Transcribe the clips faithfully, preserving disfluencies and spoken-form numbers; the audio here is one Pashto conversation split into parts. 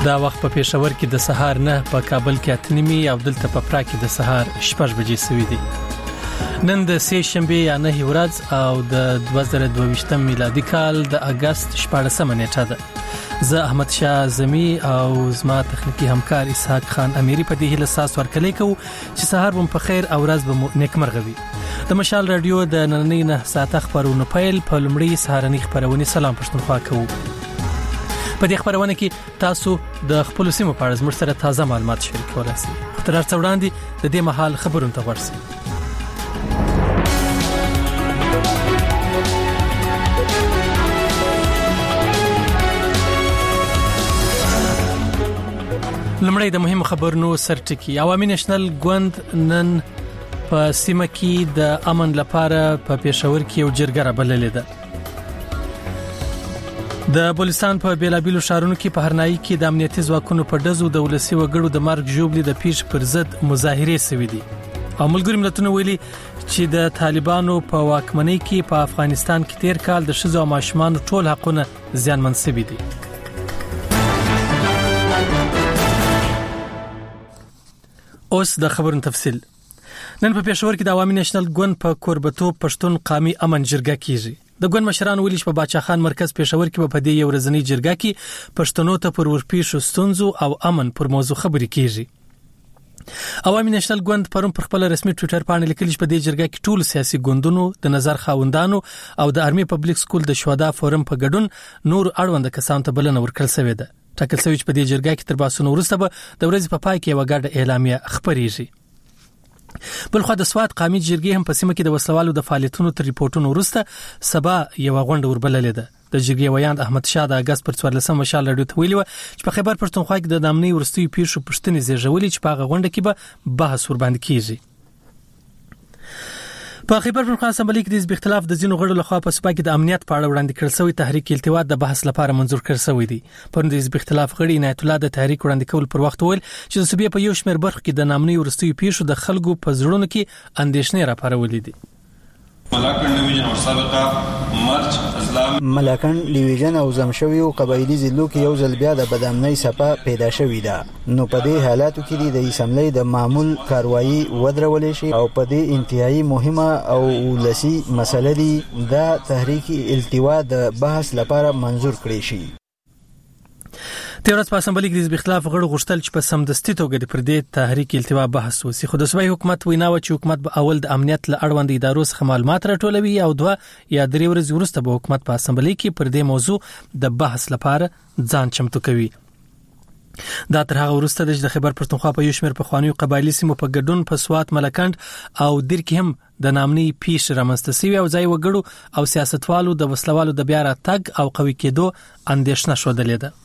دا وخت په پېښور کې د سهار نه، په کابل کې اته نیمې او دلته په پراګ کې د سهار شپږ بجې سوي دي. نن د سه شنبه یا نه ورځ او د دوه زره دوه ویشتم میلادي کال د اگست شپاړسمه نیټه ده. زه احمد شاه زمي او زما تخنیکی همکار اسحاق خان اميري په دې هله ساس ورکلې کو چې سهار بم په خیر او ورځ به نیکمرغه وي. د مشال رادیو د نننۍ نه ساعت خبرونه پیل په لمړی سهارنی خبرونه سلام پښتونخوا کوو. په دې خبرونه کې تاسو د خپل سیمو په اړه زموږ سره تازه معلومات شریک کولای شئ. تر څو وړاندې د دې مهال خبرونه ته ورسئ. لمړی د مهم خبرونو سرټکی. عوامي نېشنل ګوند نن په سیمه کې د امن لپاره په پېښور کې یو جرګه رابللې ده. د بلوچستان په بیلابیلو شهرونو کې په هرنایي کې د امنیتي ځواکونو په ډزو د ولسی وګړو د مرګ ژوبلې د پیښ پر ضد مظاهره شوې دي. او ملګری ملتونه ویلي چې د طالبانو په واکمنۍ کې په افغانستان کې تیر کال د ښځو او ماشومانو ټول حقونه زیانمن شوي دي. اوس د خبرونو تفصیل. نن په پېښور کې د عوامي نېشنل ګوند په کوربتو پښتون قومي امن جرګه کیږي. د ګوند مشران ویلي چې په باچا خان مرکز پېښور کې په دې یو ورځنی جرګه کې پښتنو ته پر ورپېښو ستونزو او امن پر موضوع خبرې کیږي. عوامي نېشنل ګوند پرون پر خپل رسمي ټوئیټر باندې لیکلي چې په دې جرګه کې ټول سیاسي ګوندونو د نظر خاوندانو او د ارمي پبلک سکول د شهدا فورم په ګډون نور اړوند کسان ته بلنه ورکړل شوې ده. ټاکل شوی چې په دې جرګه کې تر باسونو وروسته به د ورځې په پای کې یو ګډه اعلامیه خبرېږي. بلخو د سواد قومي جرګې هم په سیمه کې د وسلوالو د فعالیتونو تر ریپورتونو وروسته سبا یو غونډه وربللې ده. د جرګې ویاند احمد شاه د اگست پر څوارلسمه مشال رادیو ته ویلي و چې په خیبر پښتونخوا کې د نامنۍ ورستیو پیښو پښتنې زیږولې چې په هغه غونډه کې به بحث ور باندې کیږي. په خیبر پښتونخوا اسمبلی کې د حزب اختلاف د ځینو غړو لخوا په صوبه کې د امنیت په اړه وړاندې کړل شوی تحریک التوا د بحث لپاره منظور کړل شوی دی. پرون د حزب اختلاف غړي عنایت الله د تحریک وړاندې کول پر وخت ویل چې د صوبې په یو شمېر برخو کې د نامنۍ ورستیو پیښو د خلکو په زړونو کې اندېښنې راپارولې دي. ملاکنډ ډیویژن او سابقه مرچ اسلام ملاکنډ ډیویژن او زمشویو قبایلی ضلعو کې یو ځل بیا د بدامنۍ صفه پیدا شوې ده. نو په دې حالاتو کې د اسمبلی د معمول کاروایی ودرولې شي او په دې انتهایی مهمه او ولسی مسله دی دا تحریک التوا د بحث لپاره منظور کړی شي. تیرات په اسمبلی کې د حزب اختلاف غړو غوښتل چې په سمدستي توګه د پردې تحریک التوا بحث وسی. خو د صوبایي حکومت وینا و چې حکومت به اول د امنیت له اړوند ادارو څخه معلومات راټولوي او دوه یا درې ورځې وروسته به حکومت په اسمبلی کې پر دې موضوع د بحث لپاره ځان چمتو کوي. دا تر هغه وروسته د خیبر پښتونخوا په یو شمېر پخوانیو قبایلي سیمو په ګډون په سوات ملکند او دیر کې هم د نامنۍ پیښ رامنځته شوې او ځای وګړو او سیاستوالو د وسلوالو د بیا راتګ او قوي کېدو اندېښنه شودلې ده.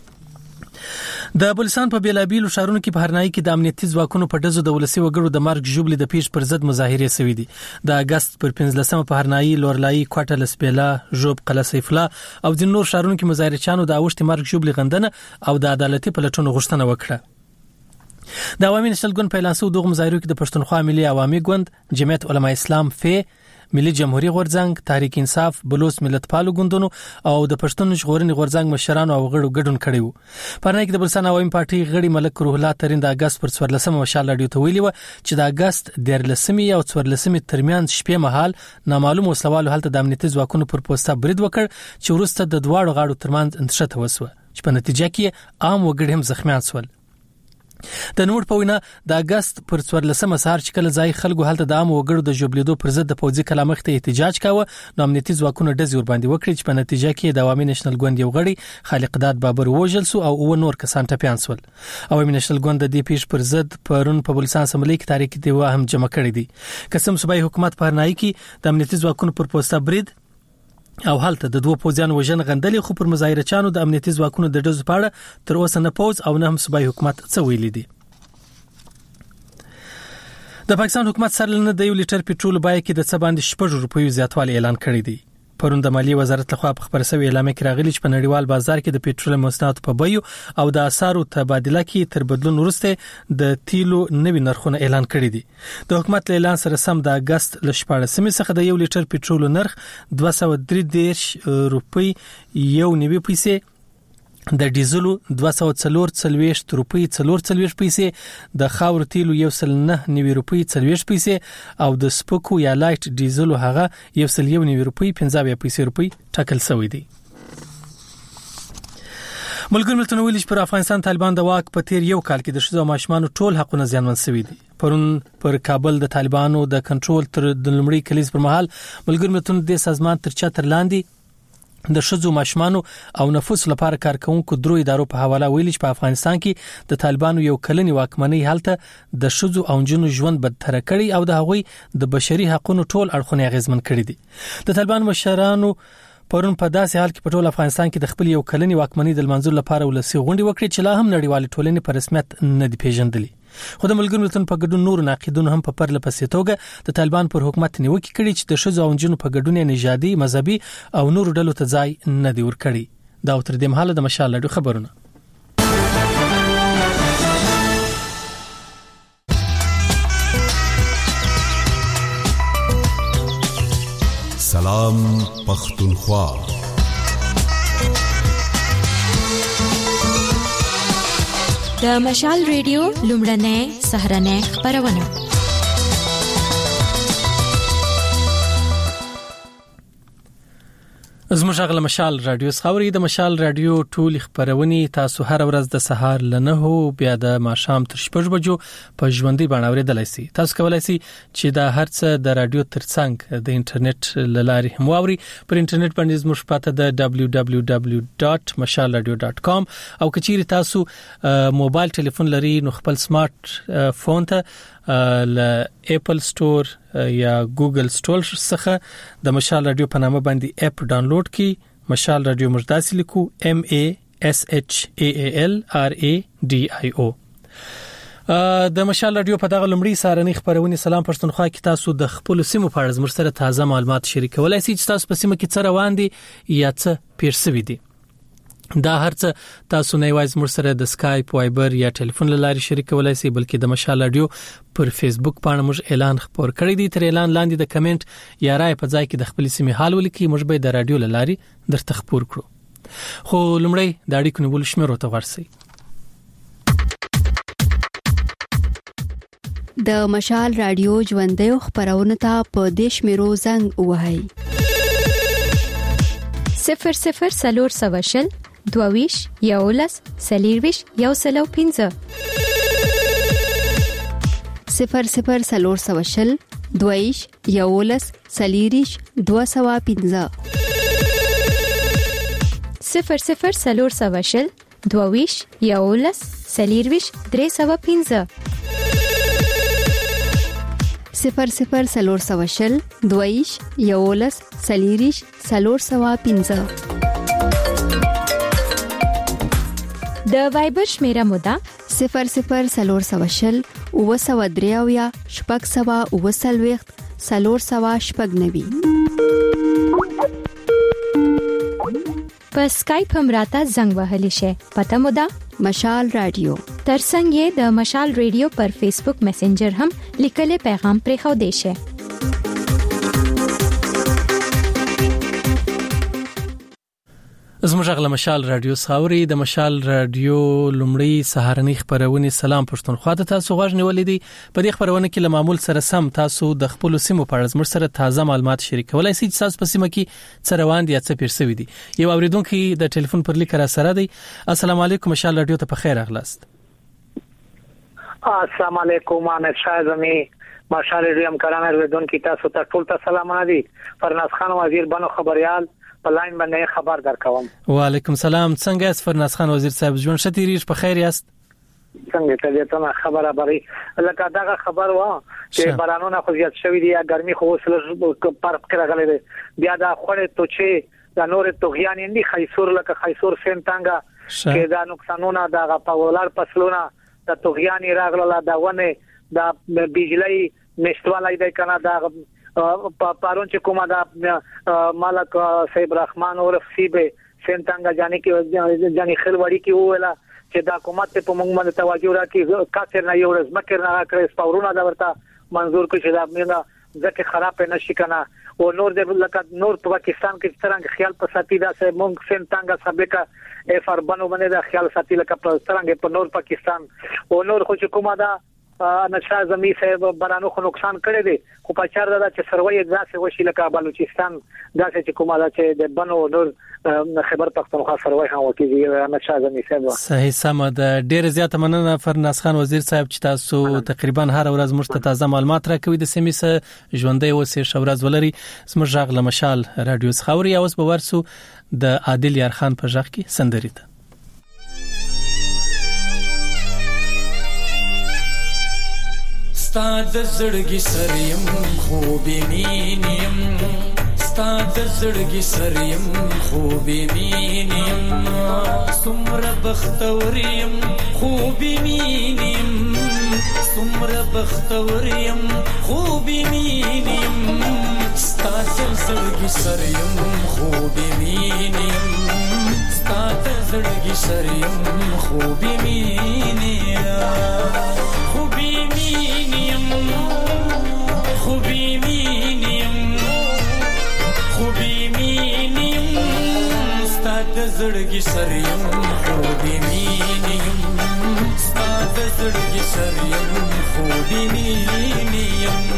د بلوچستان په بیلابیلو شهرونو کې په هرنایي کې د امنیتي ځواکونو په ډزو د ولسی وګړو د مرګ ژوبلې د پیښ پر ضد مظاهره شوې دي. د اگست پر پنځلسمه په هرنایي، لورلایي، کوټه لسپیلا، ژوب، قلعه سیف الله او د نور شهرونو کې مظاهرچیانو د اوښتي مرګ ژوبلې غندنه او د عدالتي پلټونو غوښتنه وکړه. د عوامي نېشنل ګوند په اعلان شوی دغه مظاهرو کې د پښتونخوا ملي عوامي ګوند، جمعیت علماء اسلام فی، ملي جمهوریت غورځنګ، تحریک انصاف، بلوچ ملتپالو ګوندونو او د پښتون ژغورنې غورځنګ مشرانو او غړو ګډون کړي وو. پرنګ د بلوچستان عوامي پارټي غړي ملک روح الله ترين د اگست پر څوارلسمه مشال رادیو ته ویلي و چې د اگست دیرلسمې او څوارلسمې ترمنځ شپې مهال نامعلوم وسلوالو هلته د امنیتي ځواکونو پر پوسټه برید وکړ چې وروسته د دواړو غاړو ترمنځ انتشار وسوه چې په نتیجه کې عام وګړي هم زخمیان شول. د نور په وینا د اگست پر څوارلسمه سهار چې کله ځای خلکو هلته د عام وګړو د جوبلیدو پر ضد د پوځي کلامخ ته احتجاج کاوه، نو امنیتي ځواکونو ډزې ور باندې وکړي چې په نتیجه کې د عوامي نېشنل ګوند یو غړي خالق داد بابر وژل سو او او نور کسان ټپيان شول. عوامي نېشنل ګوند د دې پیښ پر ضد پرون په بلوچستان اسمبلی کې تحریک التوا هم جمع کړی دی. قسم صوبایي حکومت په هرنایي کې د امنیتي ځواکونو پر پوسټه برید او هلته د دوه پوځیانو وژن غندلې، خو پر مظاهرچیانو د امنیتي ځواکونو د ډزو په اړه تر اوسه نه پوز او نه هم صوبایي حکومت څه ویلي دي. د پاکستان حکومت سرلنه د یو لیټر پټرول بیه کې د څه باندې شپږ روپیو زیاتوالی اعلان کړی دی. پرون د مالیې وزارت لخوا په خبر شوی اعلامیه کې راغلی چې په نړیوال بازار کې د پېټرول مصنوعاتو په بیو او د اسعارو تبادله کې تر بدلون وروسته د تیلو نوي نرخونه اعلان کړي دي. د حکومت اعلان سره سم د اگست ل شپاړسمې څخه د یو لیټر پېټرول نرخ دوه سوه درې دېرش روپۍ یو نوي پیسې د ډیزلو دوه سوه څلور روپۍ څلور پیسې، د خاور تیلو یو سل نه نوي روپۍ څلوېښت پیسې او د سپکو یا لایټ ډیزلو هغه یو سل یو نوي روپۍ پنځه اویا پیسې روپۍ ټاکل شوی دی. ملګرو ملتونو ویلي چې پر افغانستان طالبان د واک په تیر یو کال کې د ښځو او ماشومانو ټول حقونه زیانمن شوي دي. پرون پر کابل د طالبانو د کنټرول تر د لومړي کلیز پر مهال ملګرو ملتونو د سازمان تر چتر لاندې د ښځو ماشومانو او نفوس لپاره کارکونکو درو ادارو په حواله ویلي چې په افغانستان کې د طالبانو یو کلنی واکمنۍ هلته د ښځو او نجونو ژوند بدتر کړي او د هغوی د بشري حقوقو ټول اړخونه اغیزمن کړي دي. د طالبانو مشرانو پرون په داسې حال کې په ټول افغانستان کې د خپل یو کلنی واکمنۍ د منځور لپاره ولسی غونډه وکړي چې لا هم نړیوال ټولنې په رسمیت نه دی پیژندلې. خو د ملګرو ملتونو په ګډون نور ناقدونو هم په پرله پسې توګه د طالبان پر حکومت نیوکه کړې چې د ښځو او نجونو په ګډون نژادي، مذهبي او نورو ډلو ته ځای نه دی ورکړی. دا تر دې مهاله د مشال راډیو خبرونه. سلام پختونخوا. د مشال ریډیو لومړنۍ سهرنۍ خبرونه. زموږ غل مشال رادیو خبري د مشال رادیو ټول خبرونه تاسو هر ورځ د سهار لنه بیا د ماښام تر شپږ بجو په ژوندۍ باندې اوریدلای شئ. تاسو کولای شئ چې دا هرڅه د رادیو ترڅنګ د انټرنیټ لاري هم واوري. پر انټرنیټ باندې زموږ پته د دبلیو دبلیو دبلیو ډاټ مشال رادیو ډاټ کام او کچېری تاسو موبایل ټلیفون لري نو خپل سمارټ فون ته ل اپل سٹور یا ګوګل سٹور څخه د مشال رادیو په نامه باندې اپ ډاونلوډ کی. مشال رادیو مرداسي لیکو ام ای اس اچ ای ال ار ای ډی ای او. د مشال رادیو په دغه لمړی سارنی خبرونه سلام پښتونخوا کې تاسو د خپل سیمو په اړه زموږ سره تازه معلومات شریکولای شئ چې تاسو په سیمه کې څه روان دي یا څه پیر شوي دي. دا هرڅه تاسو نه وایز مر سره د اسکایپ، وایبر یا ټلیفون لاري شریکولای شئ بلکې د مشال رادیو پر فیسبوک باندې موږ اعلان خبر کړی دی. تر اعلان لاندې د کمنټ یا رائے په ځای کې د خپل سیمه حال ولیکي. موږ به د رادیو لاري درته خبر کړو. خو لمړی د اړیکو نیول شمیرو ته ورسئ. د مشال رادیو ژوندۍ خبرونه ته په دیش میرو زنګ وهاي صفر صفر سلور سواشل دوویش یولس سلیرویش یو سلو پینزه صفر صفر سلور سواشل دوویش یولس سلیریش دو سوا پینزه صفر صفر سلور سواشل دوویش یولس سلیرویش درې سوا پینزه صفر صفر سلور سواشل دوویش یولس سلیریش سلور سوا پینزه. د وایبر شمیره مودا صفر صفر سلور سواشل او سوا دریاویا شپږ سوا او سلويخت سلور سوا شپږ نوي. په اسکایپ هم راته زنګ وهلی شي. پته مودا مشال رادیو. ترڅنګ یې د مشال رادیو پر فیسبوک میسنجر هم لیکلي پیغام پرې خو دی شي. زموږ غل مشال رادیو خاوري د مشال رادیو لومړی سهارنی خبرونه سلام پښتونخوا ته تاسو غوښ نیولې دي. په دې خبرونه کې له معمول سره سم تاسو د خپل سیمو په اړه زموږ سره تازه معلومات شریکولای شئ چې تاسو په سیمه کې څه روان دي یا څه پیر شوي دي. یو اوریدونکو د ټلیفون پر لیک را سره دی. السلام علیکم مشال رادیو ته په خیر اغلاست. السلام علیکم احمد شاه زمي مشال رادیو هم کارانه اوریدونکو تاسو ته ټول ته سلامونه دي. فرناز خان وزیر بنو خبريال په لاین باندې خبر درکوم. وعلیکم سلام. څنګه است فرناز خان وزیر صاحب؟ ژوند شتیریش په خیر یاست؟ څنګه ته دې ته خبره بری لکه دا خبر وا چې بارانونه خو زیات شوی دی یا ګرمي خو وسله پر کړه غلې دی بیا دا خوړې تو چې دا نور توغیان اندي خیسور لکه خیسور سنتانګه چې دا نقصانونه دا پاولار پسلونه دا توغیان راغله دا ونه دا بجلی نشټوالای دی کنه دا پارون چې کومه دا مالک صاحب رحمان اور سیبه سنتانګه جانې کې جانې خلوړی کې وویلا چې دا حکومت په موږ باندې توجه راکړي کاڅر نه یو ورځ مکر نه راکړي سپورونه دا ورته منزور کړي چې دا ځکه خراب نه شي کنه او نور د لکه نور پاکستان کې څنګه خیال په ساتي دا سه مونږ سم څنګه سابقه اف ار بنو باندې دا خیال ساتي لکه په څنګه په نور پاکستان او نور خو حکومت دا نشه زمي صاحب برانو خو نقصان کړی دی خو په چار دا چې سروي ځاسه وشي لکه بلوچستان دا چې کومه دا چې د بنو نور خبر پختونخوا سروي هم وکړي نشه زمي صاحب صحیح سم د ډیر زیاته مننه فرناس خان وزیر صاحب چې تاسو تقریبا هر ورځ موږ تازه معلومات راکوي د سیمې سره ژوندۍ اوسې شورز ولري زموږ ژغ له مشال رادیو خاوري اوس به ورسو د عادل یار خان په ژغ کې سندري ته ستاد زړګي سریم خوبې مینیم ستاد زړګي سریم خوبې مینیم سمره بختوریم خوبې مینیم سمره بختوریم خوبې مینیم ستاد زړګي سریم خوبې مینیم ستاد زړګي سریم خوبې مینیم خوبی مینیم خوبی مینیم ستاد زړګي سریم خوبی مینیم ستاد زړګي سریم خوبی مینیم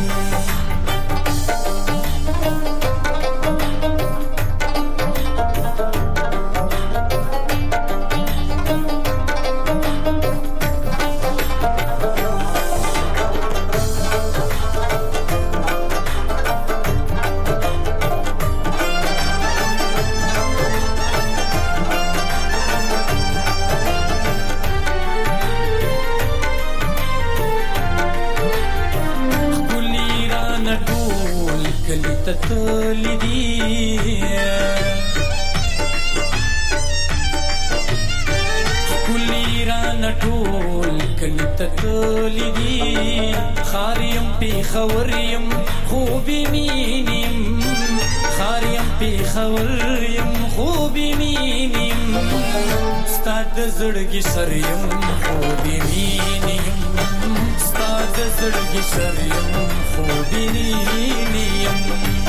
خاریم پی خوریم خوبی مینیم خاریم پی خوریم خوبی مینیم ستاد زړګي سریم خوبی مینیم ستاد زړګي سریم خوبی مینیم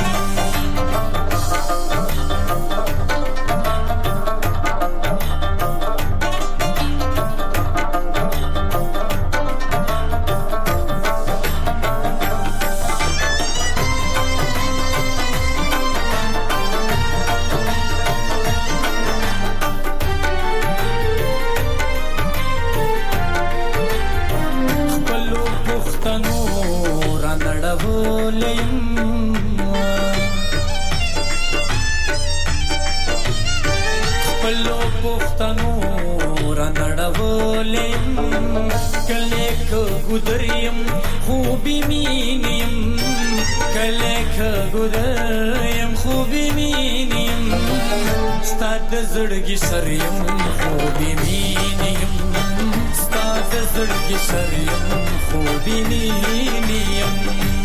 ګودریم خوبی مینیم کله ګودریم خوبی مینیم ستاد زړګي سریم خوبی مینیم ستاد زړګي سریم خوبی مینیم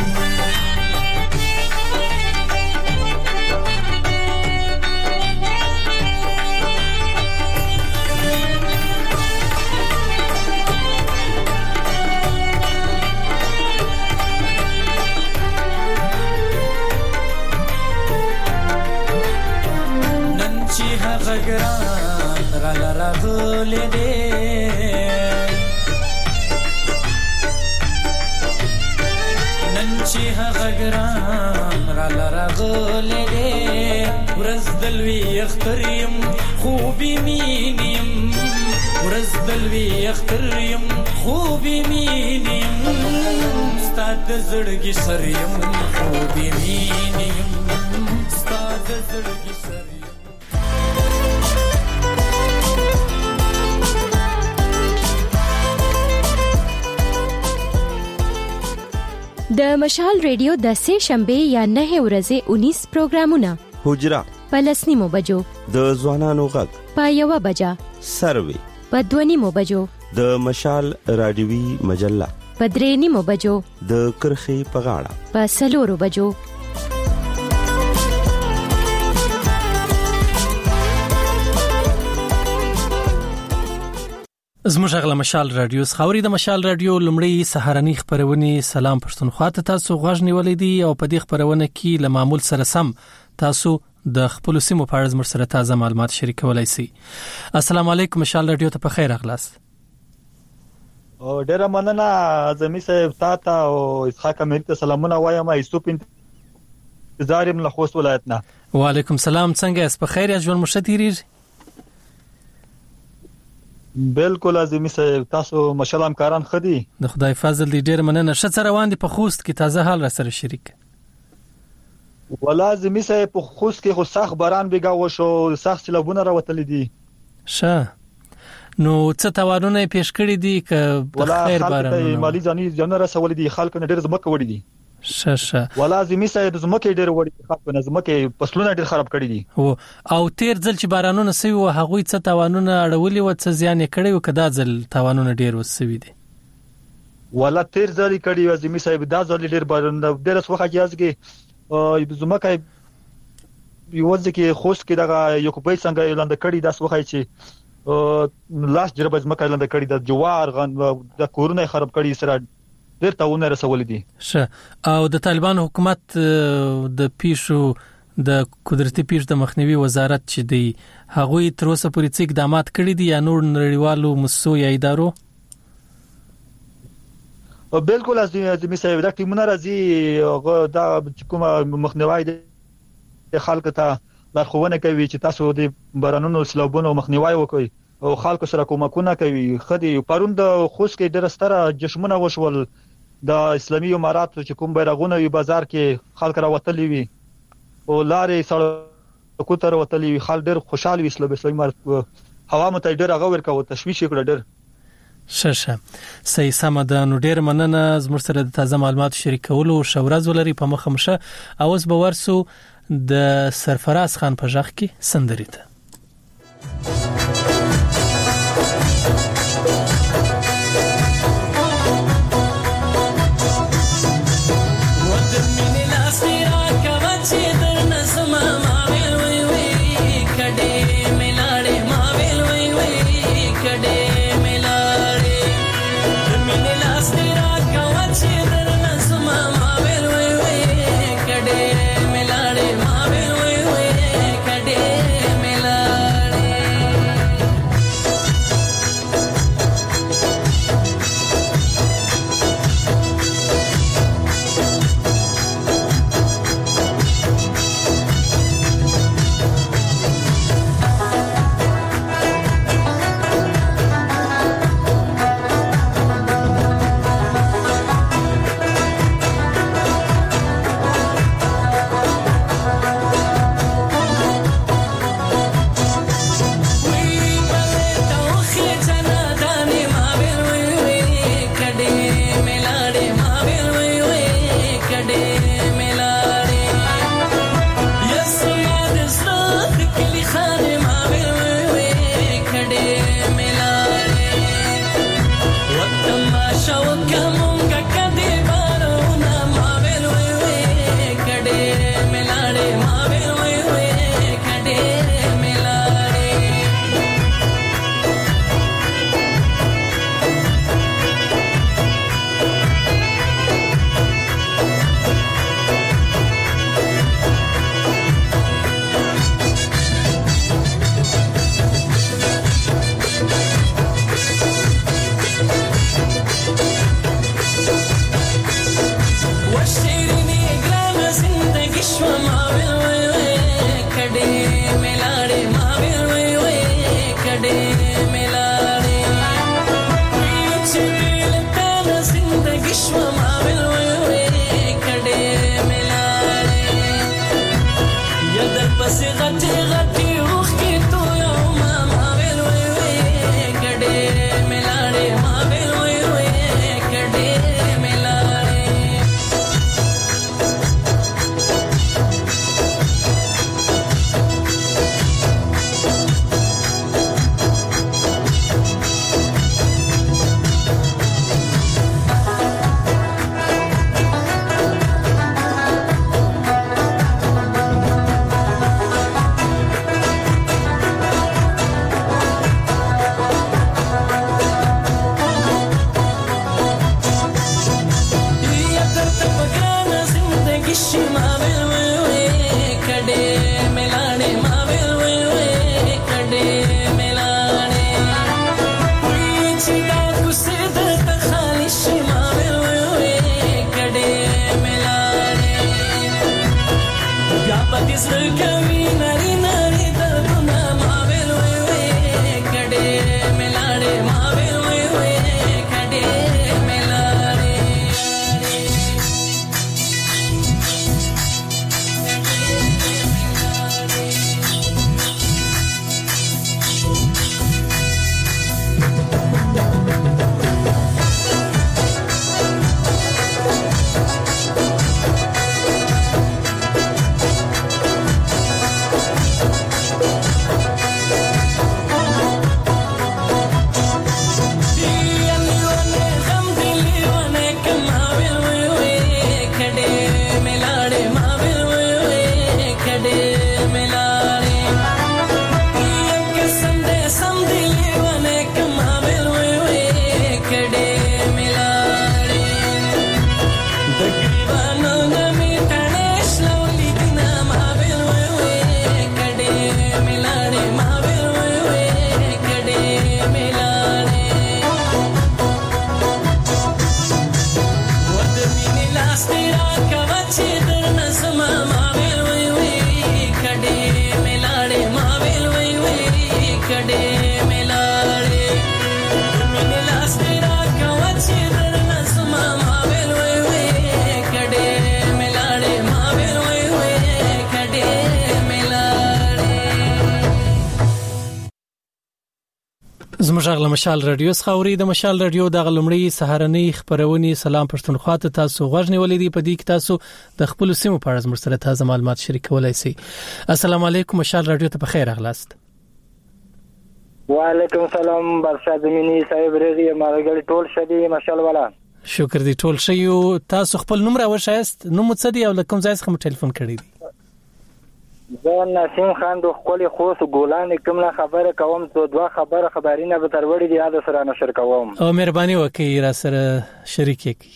ګران را لرا غولې دې نن چې هغه ګران را لرا غولې دې ورځ دلوي اختریم خوبي مینیم ورځ دلوي اختریم خوبي مینیم ستاد زړګي سریم خوبي مینیم ستاد زړګي سریم د مشال ریډیو د سه شنبه یا نه ورځې انیس پروګرامونه حجرا پلسنیمو بجو د ځوانانو غږ پایوا بجا سروي پدونیمو بجو د مشال رادیوي مجله پدرینیمو بجو د کرخي پغاړه په سلورو بجو زموږ غلا مشال رادیو خاوري د مشال رادیو لمړی سهارنی خبرونه سلام پښتونخوا ته تاسو غوښنی ولې او په دې خبرونه کې له معمول سره سم تاسو د خپل سیمو په اړه زموږ سره تازه معلومات شریکولای شئ. السلام علیکم مشال رادیو ته په خیر اغلاست. او ډیر مننه زمي صاحب تاسو او اسحاق امیر ته سلامونه وایم. ایستوپ انتظار من خوست ولایتنا. وعلیکم السلام. څنګه اس په خیر یا ژوند مشتیری؟ بالکل لازمي صاحب تاسو مشالم کاران خدي د خدای فضل دې ډیر مننه. شت روان دي په خوست کې تازه حال را سره شریک. ولازمي صاحب په خوست کې خو سخت باران بیګا وشو سخت سیلابونه راوتل دي. شه نو څه توانونه پیش کړی دي ک په خیر باران مالی ځاني ځنه رسول دي خلک نه ډیر زمکه وړي دي. شه شه ولازمي صاحب زمکه ډیر وړي خلک نه زمکه فصلونه ډیر خراب کړي دي. او او تیر ځل چې بارانونه سوي او هغه څه توانونه اړولې و څه زیان کړي او کدا ځل توانونه ډیر وسوي دي. ولا تیر ځل کړي لازمي صاحب دا ځل ډیر بارانونه ډیر وخت کېږي زمکه یوځ کې خوست کې دغه یو کوپای څنګه اعلان کړي داس وخت چې لاس جربه زمکه اعلان کړي د جوار غن د کورونه خراب کړي سره ډیر تاونه رسول دي. شه او د طالبان حکومت د پیشو د قدرتي پیش د مخنیوي وزارت چې دی هغه تر اوسه پورې څه اقدامات کړي دي یا نور نړیوالو مسو یا ادارو؟ بالکل لازمي صاحب د ټیمونو راځي دا کومه مخنیوي د خلکو ته لارښوونه کوي چې تاسو د بارانونو سیلابونو مخنیوي وکړئ او خلکو سره کومکونه کوي. خدي پروند خوست کې ډېر ستره جشمونه وشول د اسلامي امارات چې کوم بیرغونه وی بازار کې خلک راوتلي وي او لارې سره کوتر وتلي وي خلک ډېر خوشاله وي. اسلامي امارات هوا مت ډېر هغه ورکو تشویش کړ ډېر. شه شه صحیح سم ده. نو ډېر مننه زموږ سره د تازه معلومات شریکولو شورز ولري په مخمشه. اوس به ورسو د سرفراز خان په ځخ کې سندري ته. چې دا کوڅه د خالي شي ما وې کډې ملاره بیا پدې سره کوي نری نری دردونه ما وې کډې ملاره ما وې کډې ملاره زموږ مشال رادیو څخه د مشال رادیو د غلمړی سهارنی خبرونې سلام پښتونخوا ته تاسو غوښنی ولیدي په دې کې تاسو د خپل سیمو په اړه زموږ سره تازه معلومات شریکولای شئ. السلام علیکم مشال رادیو ته په خیر اغلاست. وعلیکم السلام برشاد زمینی صاحب رغی مارګل ټول شدي مشال والا شکر دې ټول شیو. تاسو خپل نوم راوښایست نو مو څه دی او کوم ځای څخه ټلیفون کړی دی؟ زه نسیم خان د خپل خوست ګولان کوم نه خبره کوم څو دوه خبره خبرینه به تر وړي دی یاد سره نشر کوم او مهرباني وکړئ را سره شریک کړئ.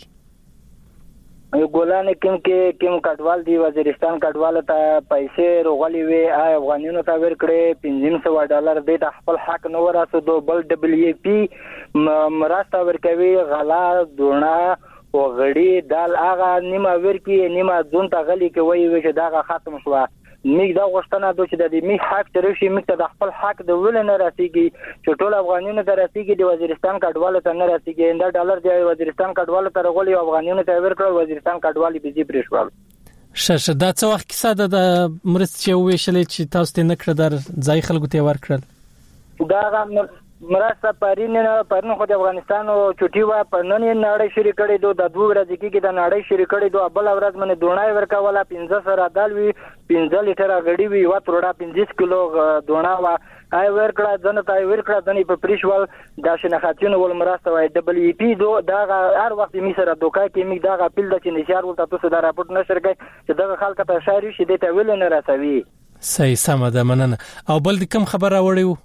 ګولان کوم کې کوم کډوال دی وزیرستان کډوال ته پیسې روغلي وي افغانانو ته ورکړي پنځه سوه ډالر د خپل حق نو وراسو دو بل دبليو پی مرسته ورکوي غلا دونه او غړي دال هغه نیمه ورکی نیمه ځون ته غلي کوي چې دا ختم شو. میګ دا غوښتنه د چې د می حق تر شي میګ ته د خپل حق د ول نه راسيږي چې ټول افغانانو ته راسيږي د وزیرستان کډوالو ته نه راسيږي دا ډالر د وزیرستان کډوالو ته غولي افغانانو ته ورکړل وزیرستان کډوالي بيزي پرېښول. شاشه دا څه وخت کیسه ده د مرستې ویشلې چې تاسو ته نکړه در ځای خلکو ته ورکړل؟ دا مرسته پرین نه پرن خو د افغانستان او چټي وا پرنن نړۍ شریک کړي دو د دوه ورځې کې د نړۍ شریک کړي دو بل ورځ منه دونای ورکواله پنځه سره دال وی پنځه لیټره غړي وی وا تروډا پنځه کیلو دونه وا آی ورکړه ځنه تای ورکړه ځنه په پریشوال د شناخاتونو ول مرسته وای دبليو پی دو دا هر وخت می سره دوکا کې می دا پیل د چې نشار ولته تاسو دا راپورټ نشر کوي چې دغه خلک ته شاري شي د ته ویل نه راسوي. صحیح سم ده مننه. او بل د کوم خبر راوړیو؟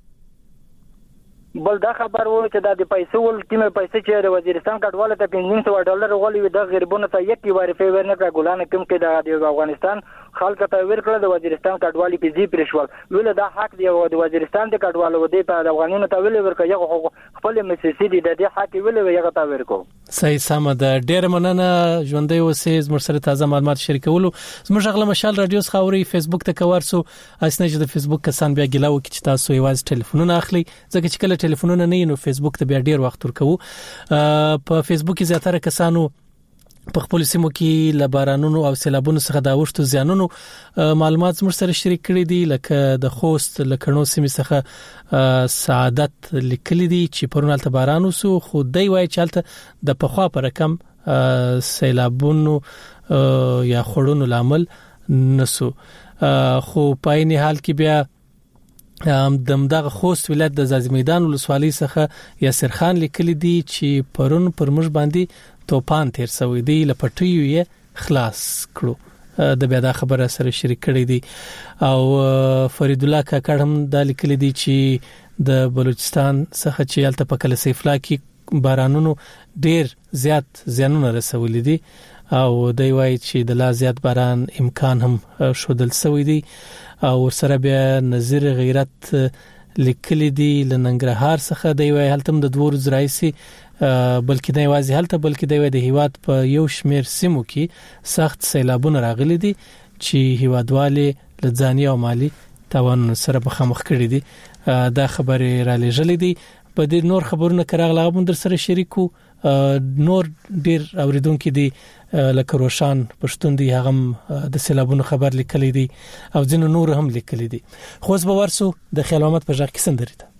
بل دا خبر وو چې د پیسې ول کیمه پیسې چې وزیرستان کډواله ته پنځه سوه ډالر غولي د غریبونو ته یکي واری فیور نه کړ ګولانه کوم کې د افغانستان خلک ته ورکړه د وزیرستان کډوالي په زی پرشول ویل دا حق دی او د وزیرستان د کډوالو ودی په افغانانو ته ویل ورکړه یو خپل مسیسي دی د حق ویل یو ته ورکو. صحیح سم ده. ډیر مننه ژوندۍ اوسې زموږ سره تازه معلومات شریکولو. زموږ غل مشال رادیو څخه فیسبوک ته کوارسو اسنه چې د فیسبوک کسان بیا ګلاو کې چې تاسو یوازې ټلیفونونه اخلي ځکه چې کله ټلیفونونه نه نو فیسبوک ته بیا ډیر وخت ورکو. په فیسبوک کې زیاتره کسانو په خپل سیمو کې لبارانونو او سیلابونو څخه دا وشتو زیانونو معلومات زموږ سره شریک کړي دي لکه د خوست لکړنو سیمې څخه سعادت لیکلي دي چې پرونال ته باران وسو خو دای وای چالت د پخوا پر رقم سیلابونو یا خړونو لامل نسو خو په نه حال کې بیا دمدغه خوست ولایت د زازی میدان ولسوالۍ څخه یاسر خان لیکلي دي چې پرون پر موږ باندې توپان تیر سوی دی لپټیو یې خلاص کړو. د بیا دا خبره سره شریک کړي دي. او فرید الله کاکړ هم دا لیکلي دي چې د بلوچستان څخه چې الته په کله سیفلا کې بارانونو ډیر زیات زیانونه رسولي دي او دوی وایي چې د لا زیات باران امکان هم شودل سوی دی. او سره بیا نظیر غیرت لیکلي دي لننګرهار څخه دی وای هلته د دوه ورځې راځي بلکې نه یوازې هلته بلکې د هیواد په یو شمیر سیمو کې سخت سیلابونه راغلي دي چې هیوادوالې لځاني او مالی تاوان سره مخامخ کړي دي دا خبره را لېږلې دي په دې نور خبرونه کراغله غو در سره شریکو نور ډیر اوریدونکو دي لکه روشان پښتون دي هغه د سیلابونو خبر لیکلي دي او ځینو نور هم لیکلي دي خو اوس به ورسو د خیال محمد په ځای کې سندري ده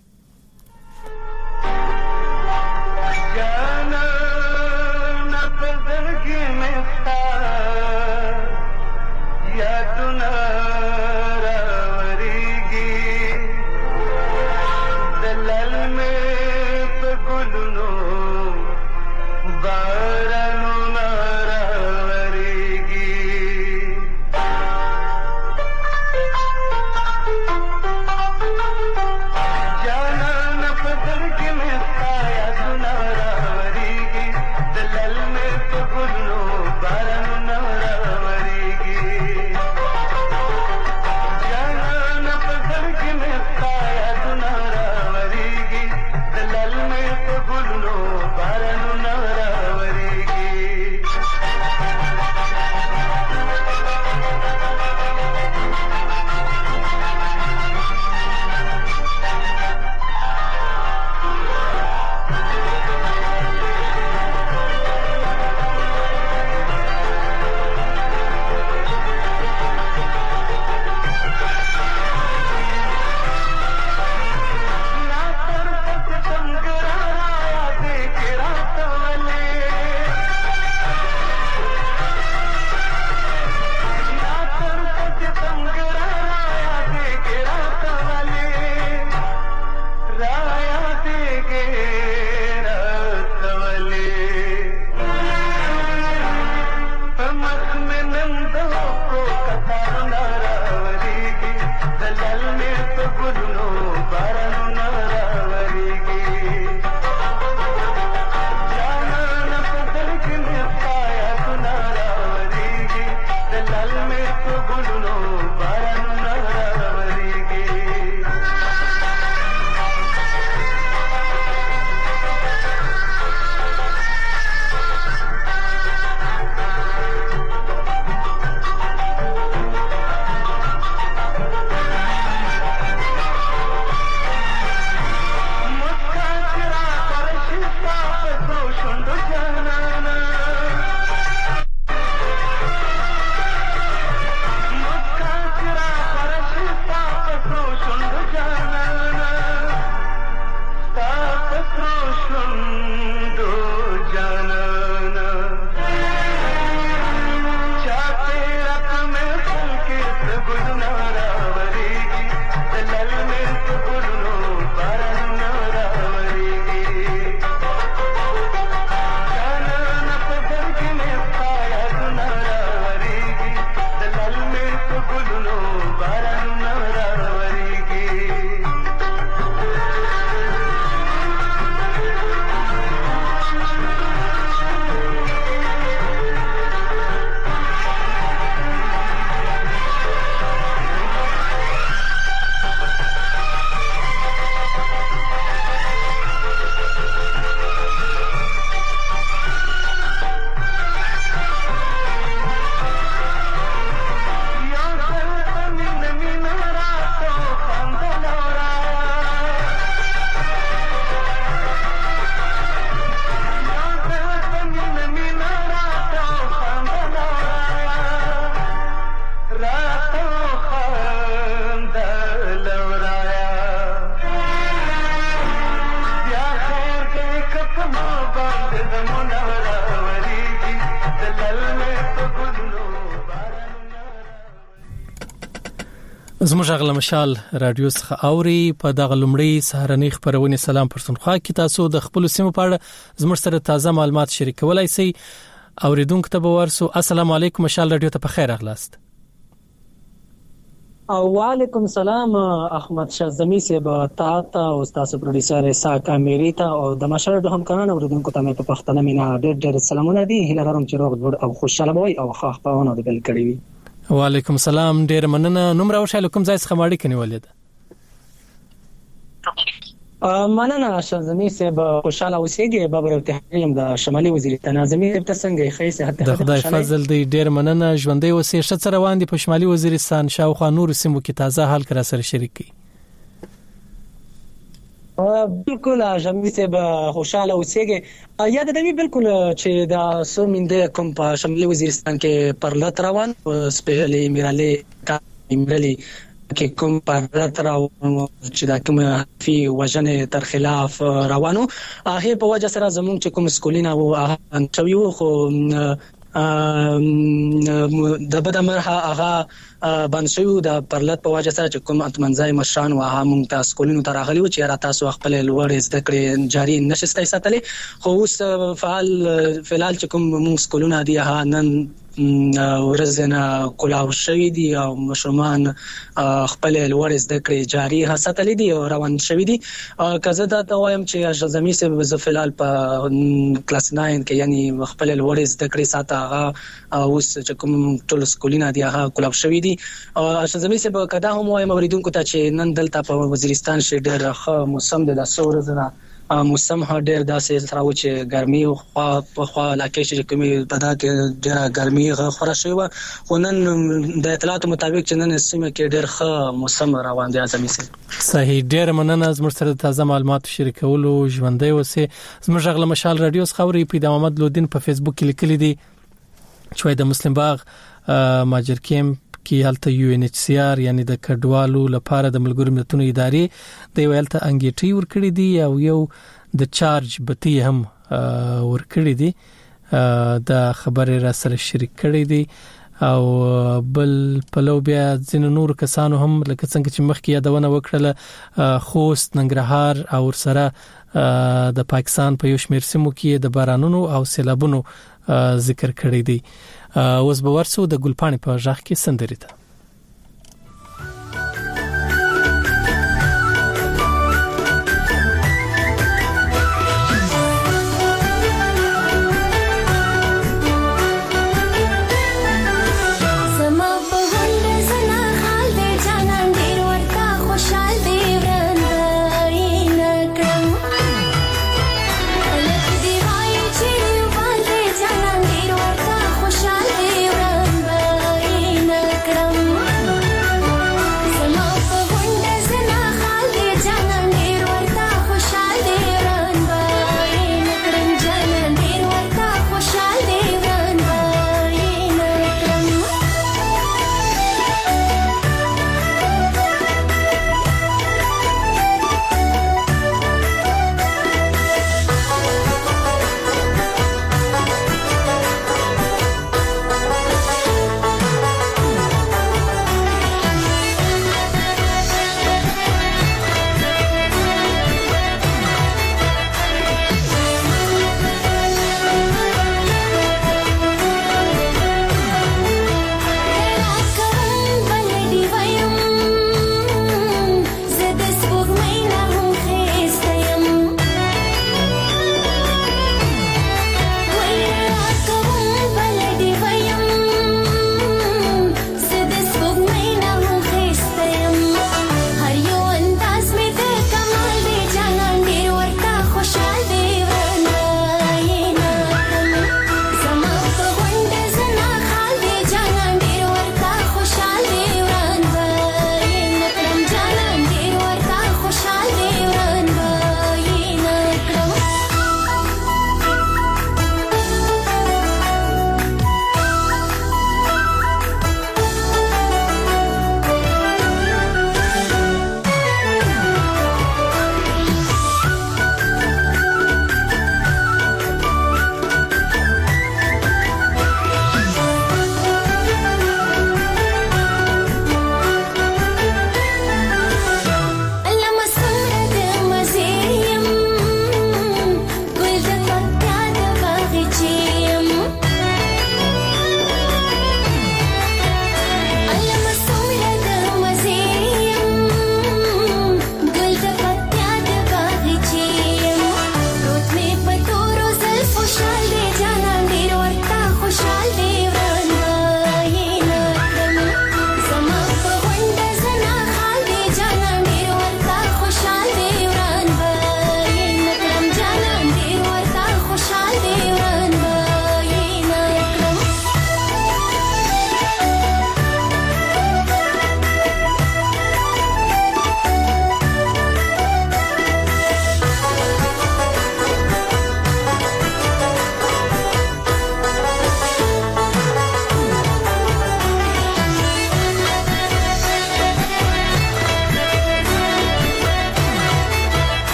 زموږ غل مشال رادیو څخه اوري په دغه لمړی سهارنی خبرونه سلام پرسونخوا کی تاسو د خپل سیمو په اړه زموږ سره تازه معلومات شریکولای شئ اوریدونکو ته به ورسو السلام علیکم مشال رادیو ته په خیر اغلاست وعلیکم السلام احمد شاه زمي صاحب تاسو او تاسو پروډوسر اسحاق امیری ته او د مشال د همکارانو اوریدونکو ته په پښتنه مینا ډېر ډېر سلامونه دي هیله لرم چې روغ جوړ او خوشاله وي او ښه خبرونه د بل کړی وي وعلیکم السلام ډیر مننه نوم راوښه کوم ځای څخه ماړی کني ولید مننه شازمي صاحب خوشاله اوسېږي بابر اتحادیم د شمالي وزیرستان اعظمي ته څنګه ښه صحت د خدای فضل دی ډیر مننه ژوندۍ اوسې شت سره روان دي په شمالي وزیرستان شاوخوا نور سیمو کې تازه حال کرا سره شریک کی بالکل شازمي صاحب خوشاله اوسېږي یاد دی بالکل چې د سومینده کوم په شمالي وزیرستان کې پرلط روان سپېشلی میراله میراله کې کوم پرلط روان چې دا کوم فی وجنه تر خلاف روانو هغه په وجه سره زموږ چې کوم سکولینه او انټرویو خو د بدمرها هغه بنشو د پرلط په وجه سره چې کوم اتمنځای مشران او هغه موږ تاسو سکولینو تر غلی و چې را تاسو خپل لوړ زده کړې جاری نشستای ساتلې خو اوس فعال فعال چې کوم موږ سکولونه دي هغه نن ورزنه کلاو شوی دي او مشرمان خپل لوړ زده کړې جاری ساتلې دي او روان شوی دي کزه دا ته وایم چې شازمي صاحب ز فعال په کلاس نو کې یعنی خپل لوړ زده کړې ساته اوس چې کوم ټول سکولینه دي هغه کلاو شوی دي او شازمي صاحب کدا هم وایم اوریدونکو ته چې نن دلته په وزیرستان شې ډېر ښه موسم د سورزنه موسم ها ډېر داسې سره و چې ګرمي خو په خو علاقې چې کومي پدا کې ډېر ګرمي غوړه شوی و خو نن د اطلاعات مطابق چې نن سیمه کې ډېر ښه موسم روان دی اعظمي سي صحیح ډېر مننه زموږ سره تازه معلومات شریکولو ژوندۍ اوسې زموږ غل مشال رادیو خبري پیدا محمد لودین په فیسبوک کې لیکلي دي چې د مسلم باغ ماجر کیمپ کې هلته یو ان ایچ سی آر یعنی د کډوالو لپاره د ملګرو ملتونو ادارې د ویلته انګیټي ورکړي دي او یو د چارج بتی هم ورکړي دي د خبره را سره شریک کړي دي او بل پلو بیا ځین نور کسانو هم لکه څنګه چې مخکې یادونه وکړه خوست ننګرهار او سره د پاکستان په یو شمېر سیمو کې د بارانونو او سیلابونو ذکر کړی دی اوس به ورسو د ګلپاڼې په ژغ کې سندري ته Kram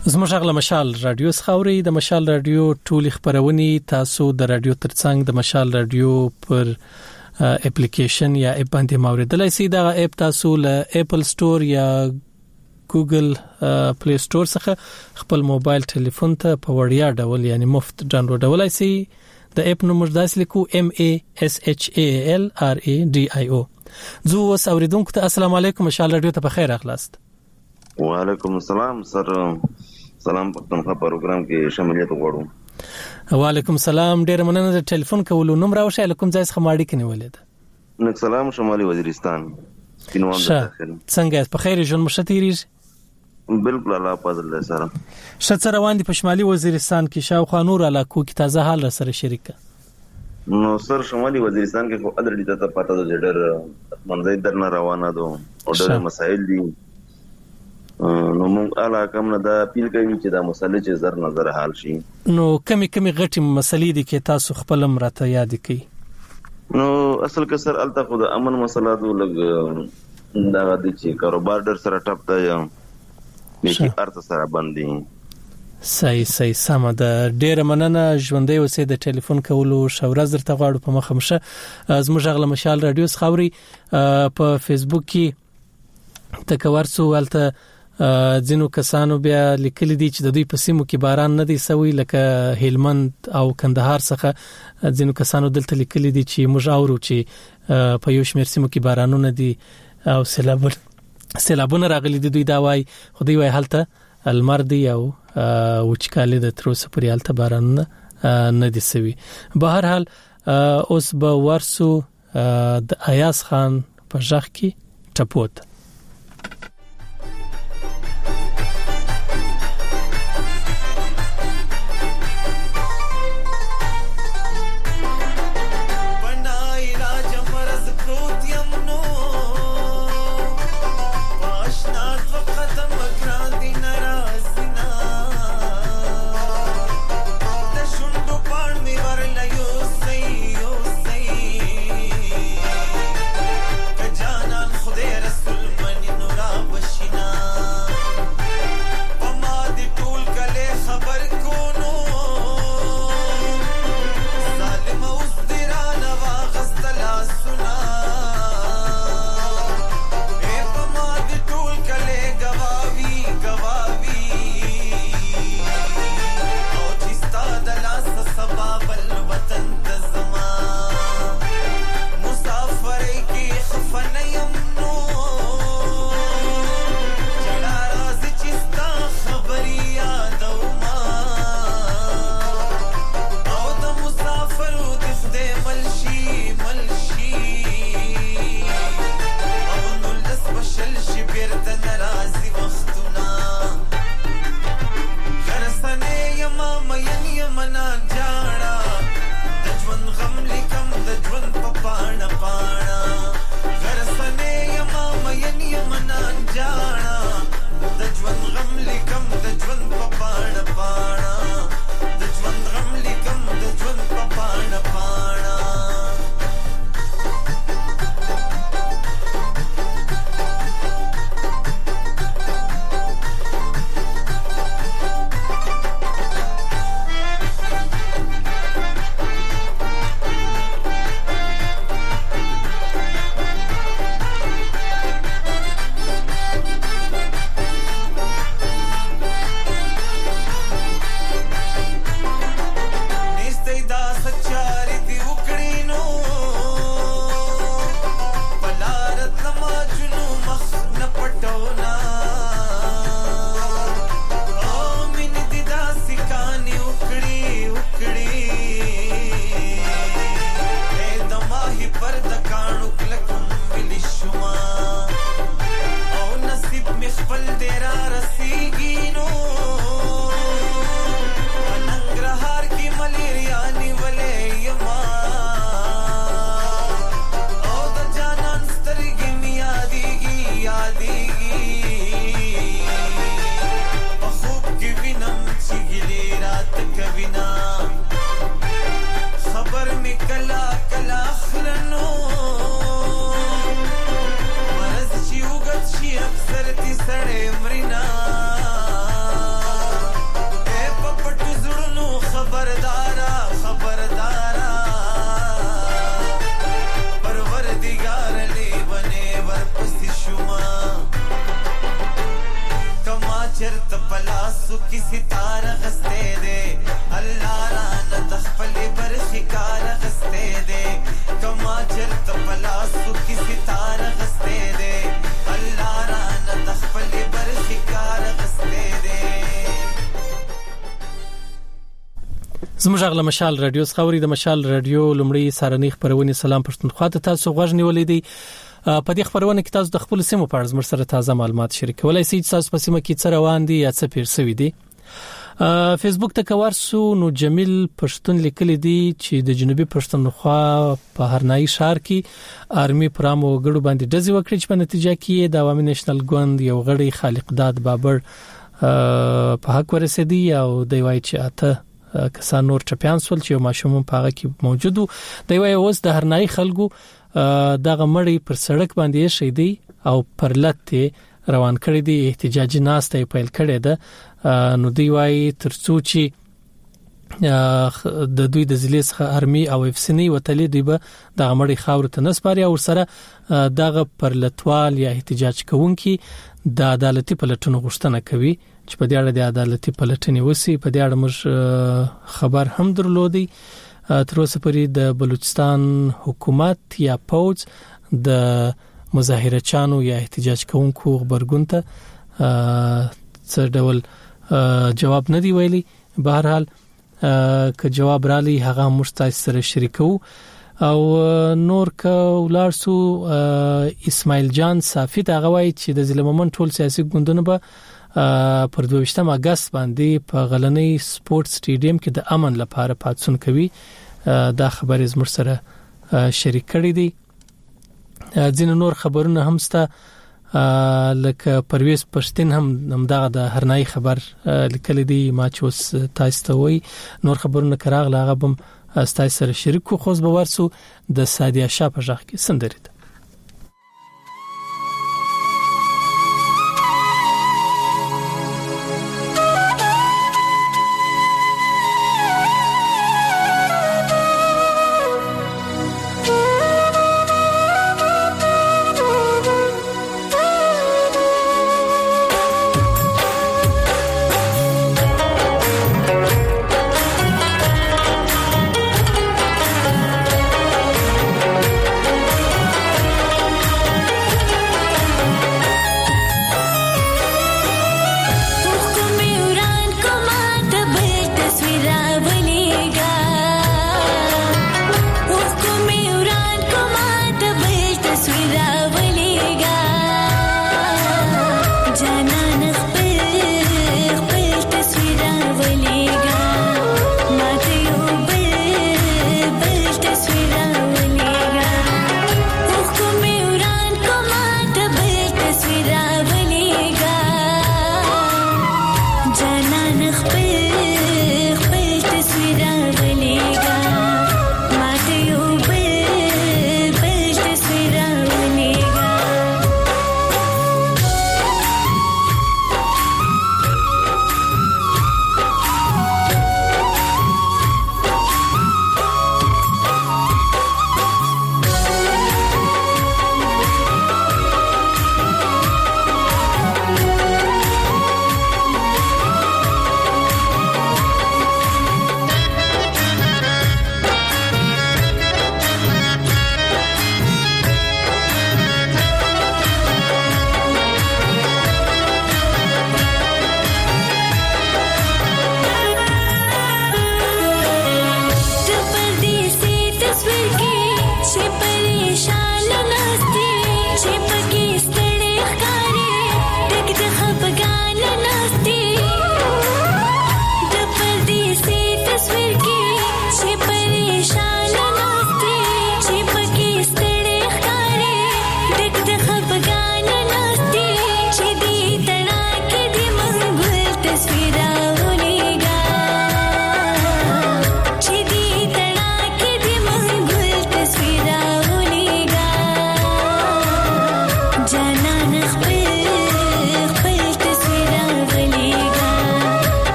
زموږ غلا مشال رادیو خاوري د مشال رادیو ټول خبرونی تاسو د رادیو ترڅنګ د مشال رادیو پر اپلیکیشن یا اپ باندې موریدلای شئ. دا اپ تاسو له اپل سٹور یا ګوګل پلی سٹور څخه خپل موبایل ټلیفون ته په وړیا ډول یعنی مفت ډاونلوډولای شئ. د اپ نوم داسې لیکو M A S H A L R A D I O. زو اوس اوریدونکو ته السلام علیکم، مشال رادیو ته بخیر اخلاست. وعلیکم السلام سر، سلام په تمخه پروګرام کې شمولیت غواړم. وعلیکم السلام، ډیر مننه د ټلیفون کولو. نوم راوښه لکم ځای څخه ماړی کني ولید. نک سلام، شمالي وزیرستان سپینوان د داخل. څنګه په خیر ژوند مشتیریږي؟ بالکل الله فضل الله سره. شت روان دي په شمالي وزیرستان کې شاوخوا نور علاقو کې تازه حال را سره شریک. نو سر شمالي وزیرستان کې خو ادر دي ته پاتہ د ډېر منځي درنه روانه دو او ډېر مسائل دي. نو موږ علاقه نه دا پیل کوي چې دا مسله چې زر نظر حال شي. نو کمی کمی غټي مسلې دي کې تاسو خپل مرته یاد کړئ. نو اصل کې سر الته خو د امن مسله دو لګ دا غدي چې کاروبار ډېر سره ټپ دی میکی ارته سره باندې. صحیح صحیح سم ده. ډېر مننه ژوندۍ اوسې د ټلیفون کولو شورز درته غواړو په مخه مشه. زموږ غلا مشال رادیو خاوري په فیسبوک کې تکورسو ولته ځینو کسانو بیا لیکلي دي چې د دوی په سیمو کې باران نه دی سوی، لکه هلمند او کندهار څخه ځینو کسانو دلته لیکلي دي چې موږ اورو چې په یو شمېر سیمو کې بارانونه دي او سیلابونه سیلابونه راغلي دي. دوی دا وایي خو دوی وایي هلته المر دی او وچکالي د تر اوسه پورې هلته بارانونه نه دي سوي. به هر حال اوس به ورسو د ایاز خان په ژغ کې ټپوت. Gavavi چرت پلاسو کی ستاره غسته دے الله رانه تخپل بر شکار غسته دے کما چرت پلاسو کی ستاره غسته دے الله رانه تخپل بر شکار غسته دے. زموږ غل مشال رادیو خوري د مشال رادیو لمړی سارنی خبرونه سلام پښتونخوا ته تاسو غوږ نیولې دي. په دې خبرونه کې تاسو د خپل سیمو په اړه زموږ سره تازه معلومات شریکولای شئ. تاسو په سیمه کې څه روان دي یا څه پیر شوی دي. فیسبوک ته کوارسو نو جمیل پښتون لیکل دي چې د جنوبي پښتونخوا په هرنای شهر کې آرمي پرامو غړو باندې ډزې وکړي چې په نتیجه کې د عوامي نېشنل ګوند یو غړي خالق داد بابر په حق ورسېدي او دی وایي چې اته کسان نور چپیان سول چې ماشوم په هغه کې موجودو. دی وایي اوس د هرنای خلکو دغه مړی پر سړک باندې شي دی او پر لته روان کړی دی احتجاجي ناسته پیل کړی ده. نو دی وایي ترڅو چې د دوی د ضلع څخه ارمي او افسنی وتلی دی به د مړی خاور ته نسپاري او سره دغه پر لټوال یا احتجاج کوونکي د عدالتي پلټنو غوښتنه کوي چې په دې اړه د عدالتي پلټنې وسی. په دې اړه موږ خبر هم درلودي. تر اوسه پورې د بلوچستان حکومت یا پوز د مظاهره چانو یا احتجاج کوونکو خبرګون ته څه ډول جواب نه دی ویلي. به هر حال که جواب رالی هغه مشتاق سره شریکو او نور کا ولارسو اسماعیل جان صافی ته غوي چې د ظلممن ټول سیاسي ګوندونه به پر دوه اگست باندې په غلنۍ سپورت سټیډیم کې د امن لپاره پاتسون کوي. دا خبرې زموږ سره شریک کړي دي. ځینې نور خبرونه هم ستا لکه پرویز پښتين هم همدغه د هرنای خبر لیکل دي. ما چې اوس تاسو ته وای نور خبرونه کراغله هغه بم تاسو سره شریک خو خو به ورسو د سادیا شاه په ځخ کې سندري ده.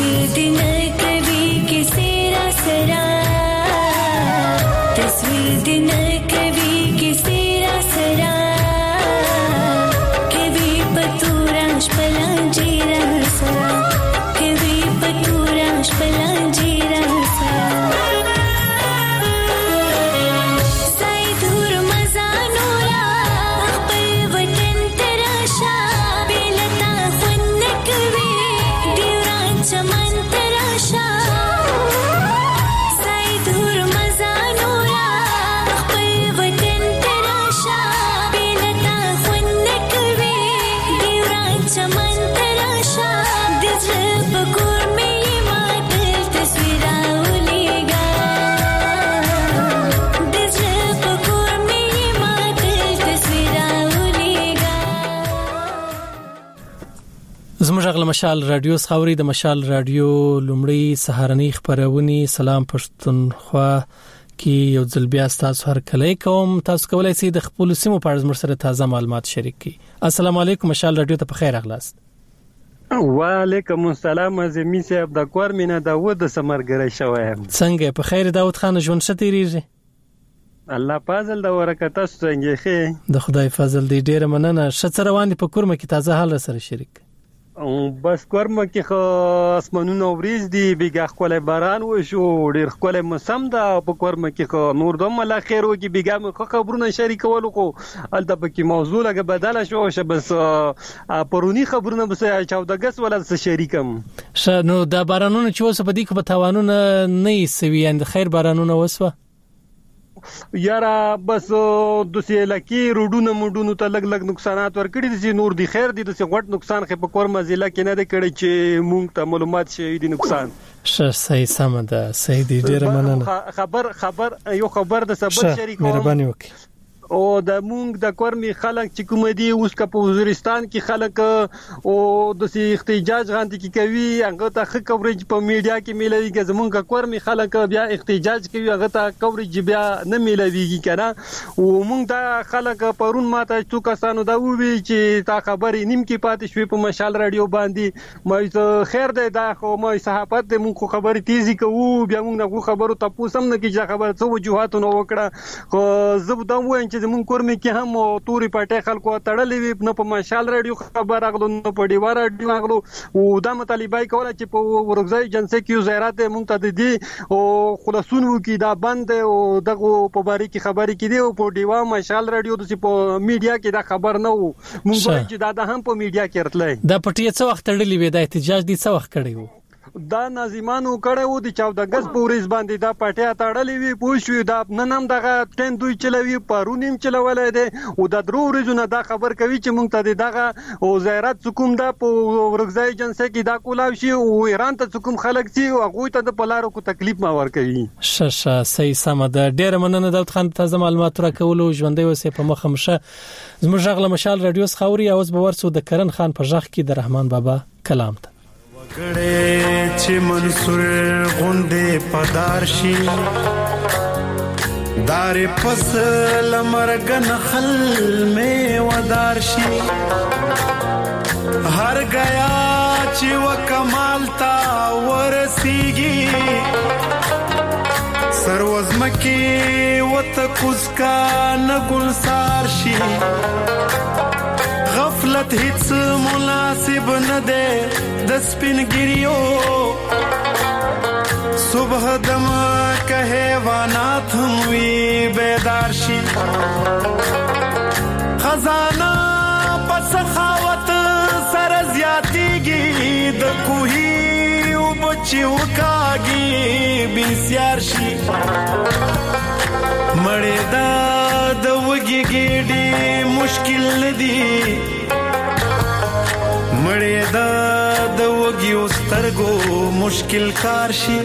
تصویر दिन कभी किसी रासरा तस्वीर दिन कभी किसी रासरा कभी पतूराश पलांजी रासरा कभी पतूराश पलांजी रासरा साइदूर मजानूरा अखबल वतन तराशा बेलता खुन्नक वे दीवरान चमन तराशा साइदूर मजानूरा अखबल वतन तराशा बेलता खुन्नक वे दीवरान चमन तराशा दिल बकुर में ये मादल तस्वीरा उलेगा दिल बकुर में ये मादल तस्वीरा उलेगा زموږ غل مشال رادیو خاوري د مشال رادیو لومړی سهارنی خبرونه سلام پښتونخوا کې یو ځل بیا تاسو هر کله کوم تاسو کولای شئ د خپل سیمو په اړه سره تازه معلومات شریک کړئ. السلام علیکم مشال رادیو ته په خیر اغلاست. وعلیکم السلام زمي صاحب د کور مینه داوود سمرګری شوم. څنګه په خیر داوود خان ژوند شتیریږي؟ الله فضل دا ورکه تاسو څنګه خې د خدای فضل دی ډیره مننه. شت روان دي په کورمه کې تازه حال سره شریک. او بس کورمه کې خو اسمنونه وریز دي بیګه خپل باران وشو ډیر خپل موسم دا په کورمه کې خو نور دوم الله خیر وکي بیګه مخ خبرونه شریکول خو الته پکې موضوع لګه بدله شو ش بس پرونی خبرونه بس چاودګس ولا شریکم ش نو دا بارانونه چې وسه په دې کې په توانونه نه سوي اند خیر بارانونه وسوه یارا بس د سیلکی روډونو مډونو ته لګ لګ نقصانات ورکړي دي نور دي خیر دي د غټ نقصان خې په کور مزله کې نه دی کړي چې مونږ ته معلومات شي دي نقصان ش صحیح سم ده صحیح دي ډیره مننه. خبر خبر یو خبر د سبب شریک مهرباني وکړئ. او د مونږ د کورمي خلک چې کوم دي اوس کا په وزیرستان کې خلک او د سي احتجاج غانډي کې کوي هغه ته ښه کوریج په میډیا کې ملوي چې زمونږ کورمي خلک بیا احتجاج کوي هغه ته کوریج بیا نه ملويږي کنه او مونږ د خلک پرون ماته څو کسانو دا وی چې تا خبرې نیم کې پاتې شوې په مشال رادیو باندې مې خیر ده دا خو مې صحافت دې مونږ خبرې تیزی کوو بیا مونږ نه خبرو تاسو هم نه کې خبره څو وجوهاتونه وکړه خو زبدم وایم چې زمون کورمي کې هم توري پټه خلکو تړلې وي نه په مشال رادیو خبر راغلو نه په دیوار رادیو راغلو او د مطالبای کوله چې په ورغځي جنسي کې زیارت مونږ ته دي او خلاصون وو کې دا بند او دغه په باره کې خبرې کې دي او په دیوا مشال رادیو د په میډیا کې دا خبر نه وو مونږ چې دا هم په میډیا کې راتلای دا پټي څو وخت تړلې وي د احتجاج دي څو وخت کړی وو دا ناظمانو کړه وو د چاودګس پوریز باندې دا پټه تړلې وي پوښیو دا ننم دغه ټین دوی چلوي پرونیم چلولای دي او د درو ورځې دا خبر کوي چې مونږ ته دغه او زیارت حکومت دا په ورغځي جنسي کې دا کولاو شي او ایران ته حکومت خلک سي او هغه ته د پلارو کو تکلیف ما ور کوي ششه صحیح سم ده ډیر مننه داود خان تازه معلومات راکولو ژوندۍ وسه په مخه مشه زموږ غل مشال رادیو خاوري اوس به ورسو د کرن خان په ژغ کې د رحمان بابا کلام ته کړه چې منصور غوندې پدار شي دار پس لمرګن خل می ودار شي هر گیا چې وکمال تا ورسیږي سروزمکی وتکوز کا نګلسار شي غفلت هیڅ مناسب نه ده د سپینګریو صبح دم که حیوانات هم وی بیدار شي خزانه په سخاوت سره زیاتیږي د کوهي او بچي وکاږي بسیار شي مړې دا د وګي ګډي مشکل ندي مړې دا د وګي سترګو مشکل کار شي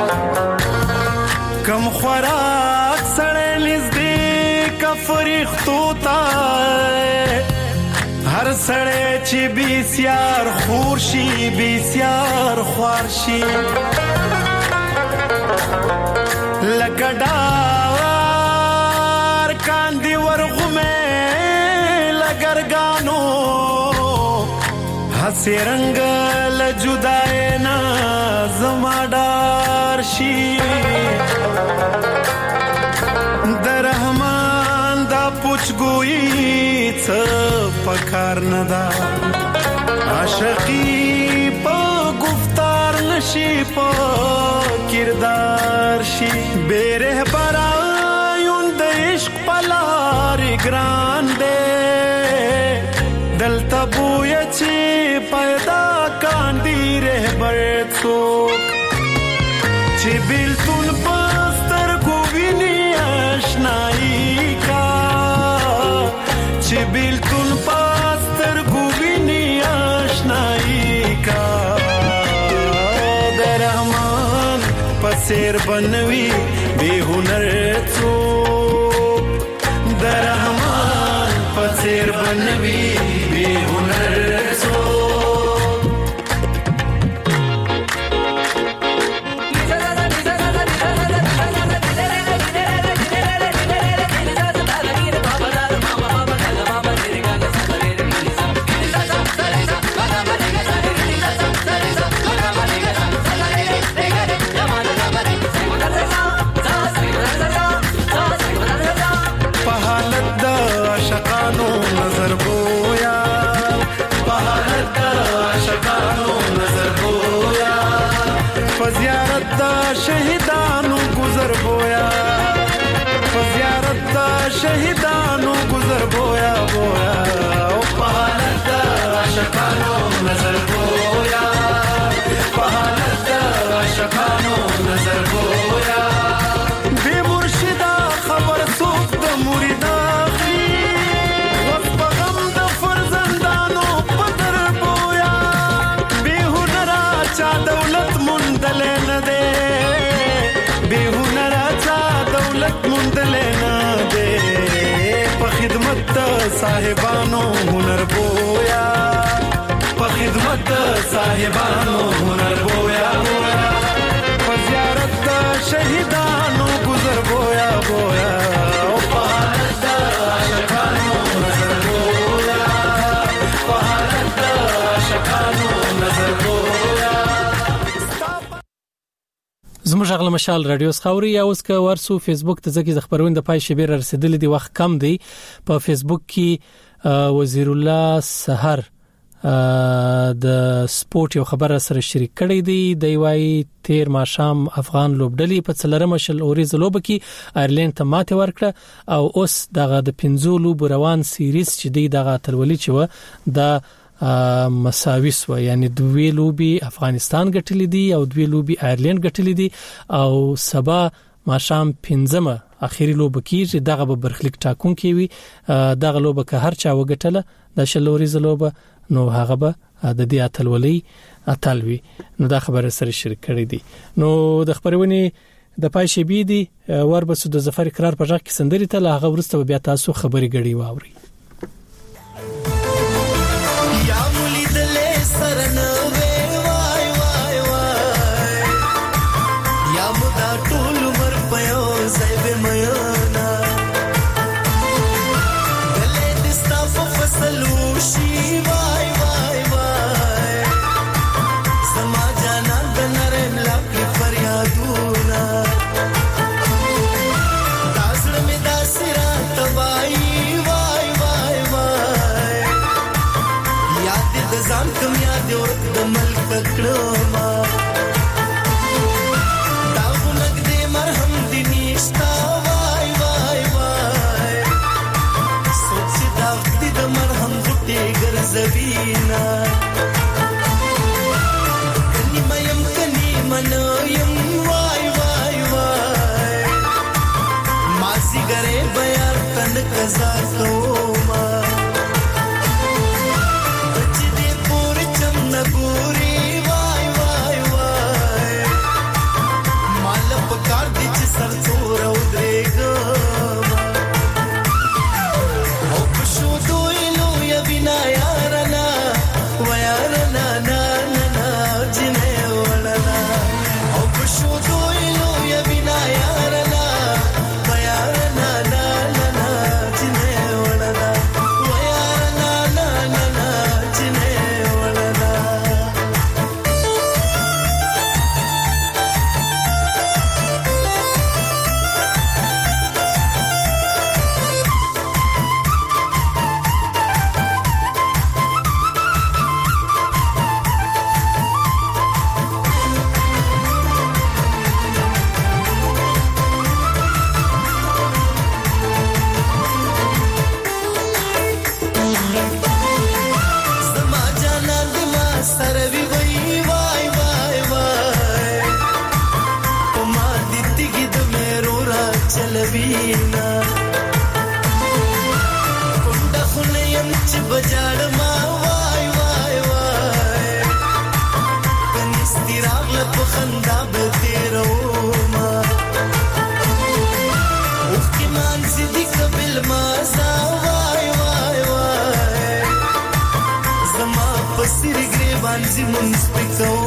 کم خوراک سره نږدې کفریختو تا هر سره چې بسیار خور شي بسیار خوار شي لکډار کاندي ورغمه لګرګانو حسي رنگ لجدای نه نادار شي در رحمان دا پوچګوئی څه پکار نه دا عاشقی په گفتار نشي په کردار شي بیره برایون د عشق پلار ګران دے دلته بوی چې پیدا کاندي رهبر څوک چې بیلتون پستر ګوینی آشنایی کا چې بیلتون پستر ګوینی آشنایی کا درمان پسیر بنوي به هنر څوک درمان پسیر بنوي به هنر څوک शहीदानू गुजर बोया फजियारत शहीदानू गुजर बोया बोया ओ पहाड़त आशिकानो नजर बोया पहाड़त आशिकानो नजर बोया बे मुर्शिदा खबर सूख द मुरीदा की वक्त बगम द फरजंदानो पदर बोया बे हुनरा चा दौलत मुंदले न दे दौलत मुंदले ना दे په خدمت صاحبانو هنر بویا په خدمت صاحبانو هنر بویا بویا په زیارت شهیدانو گزر بویا بویا او په حالت عاشقانو نظر بویا په حالت عاشقانو نظر بویا زموږ غل مشال رادیو سخوري یا اوس که ورسو فیسبوک ته ځکه د خبرونه د پای شبیر رسیدلې دی وخت کم دی په فیسبوک کې وزیر الله سحر د سپورت یو خبره سره شریک کړی دی دی وای تیر ماشام افغان لوبډلې په څلرمه شل اوريز لوب کې آیرلند ته ماته ورکړه او اوس دغه د پنځو لوب روان سیریز چې دی دغه تلولي چې و د مساوي سو یعنی دوی لوبي افغانستان ګټلې دي او دوی لوبي آیرلند ګټلې دي او سبا ماشام پنځمه اخیری لوب کیږي دغه به برخلیک ټاکون کیوي دغه لوب که هر چا وګټله د شلوري زلوب نو هغه به د دې اتلولي اتلوي نو دا خبره سره شریک کړی دي نو د خبرونه د پای شبي دي وربسو د ظفر اقرار په ځکه سندري ته هغه ورسته بیا تاسو خبري غړي واوري Bye. راغله په خندا به تیرو ما اوخ کې مانځي دي قبل ما سا وای وای وای زما په سر ګریوان زمون سپکو